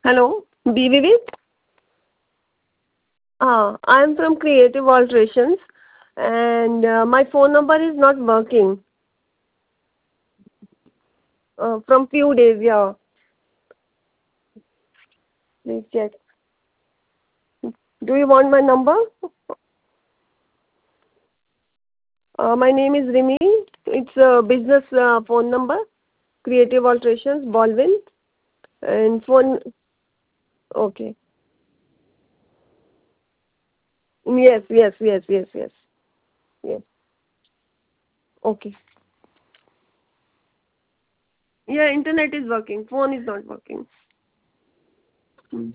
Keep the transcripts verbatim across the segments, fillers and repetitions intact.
Hello, B V V. Uh, I'm from Creative Alterations, and uh, my phone number is not working uh, from few days. Yeah, please check. Do you want my number? Uh, my name is Rimi. It's a business uh, phone number. Creative Alterations, Baldwin, and phone. Okay. Yes, yes, yes, yes, yes, yes. Okay. Yeah, internet is working. Phone is not working. Hmm.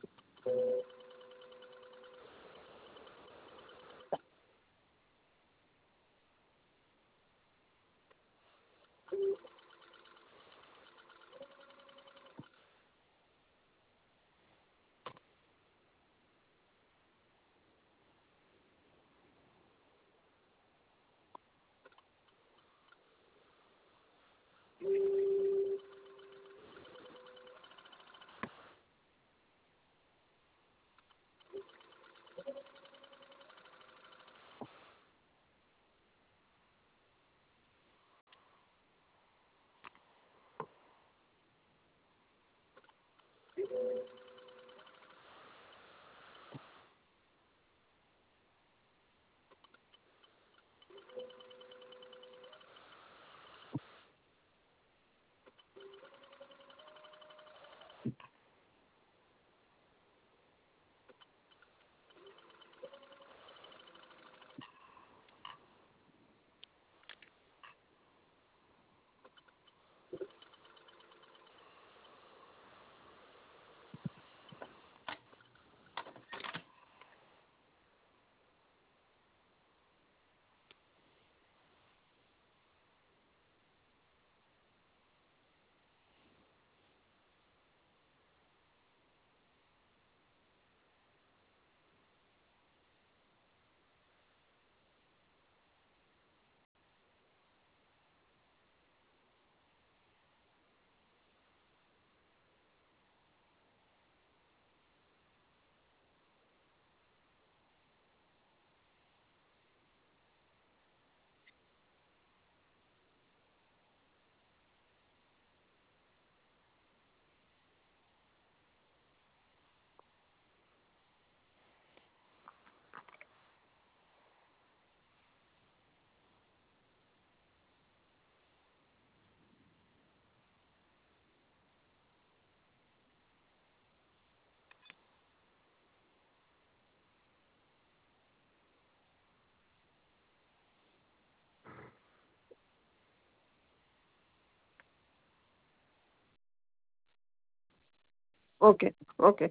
Okay. Okay.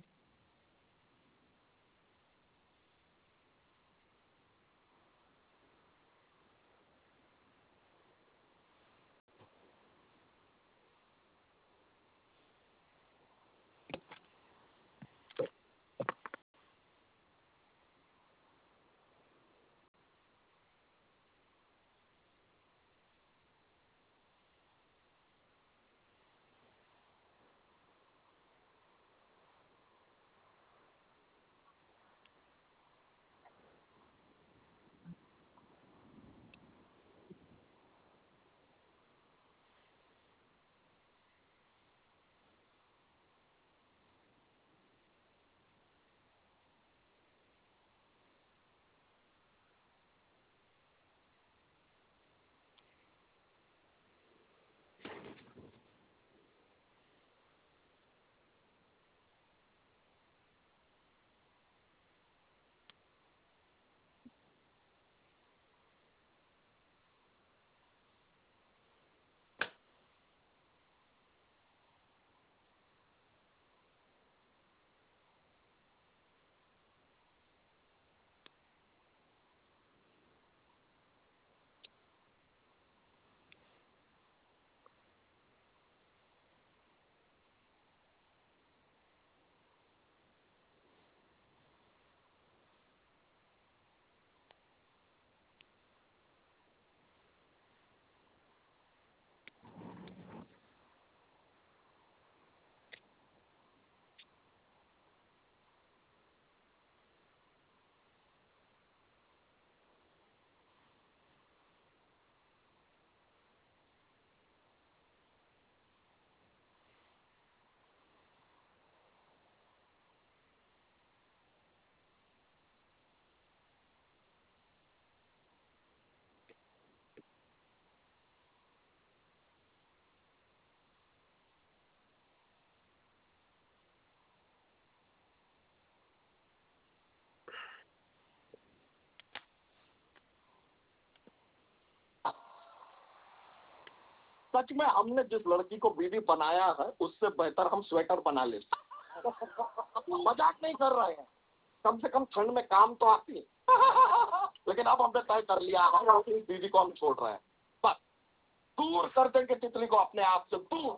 सच में हमने जिस लड़की को बीवी बनाया है उससे बेहतर हम स्वेटर बना लेते हैं। मजाक नहीं कर रहे हैं, कम से कम ठंड में काम तो आती है। लेकिन अब हमने तय कर लिया है अपनी बीवी को हम छोड़ रहे हैं, बस दूर कर देंगे तितली को अपने आप से दूर।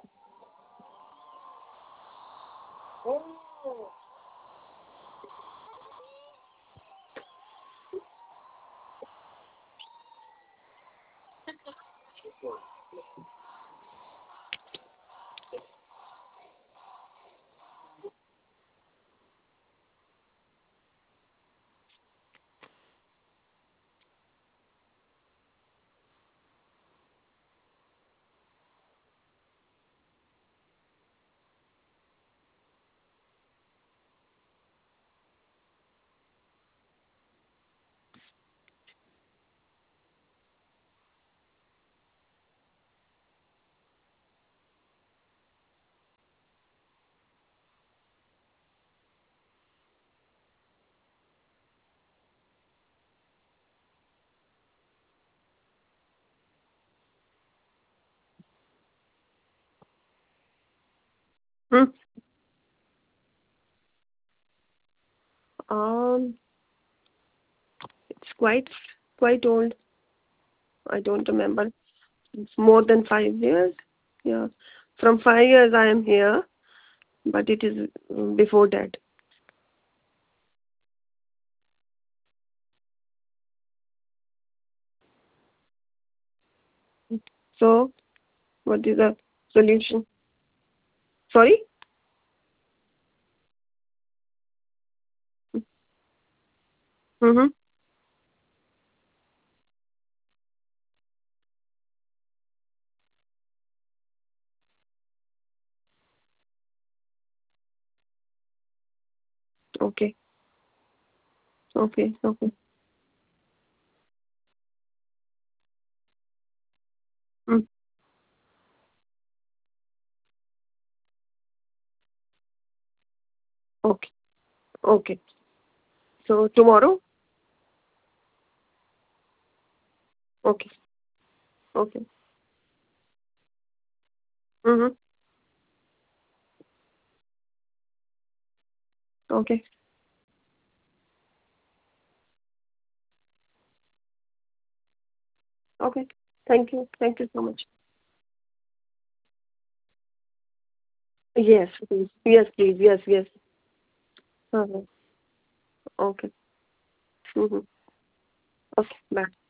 Hmm. Um, it's quite quite old. I don't remember. It's more than five years. Yeah, from five years I am here, but it is mm, before that. So, what is the solution? Sorry? Mm-hmm. Okay. Okay. Okay. Mm. Okay. Okay. So tomorrow? Okay. Okay. Mm-hmm. Okay. Okay. Thank you. Thank you so much. Yes, please. Yes, please. Yes, yes. Uh-huh. Okay. Mm-hmm. Okay. Bye.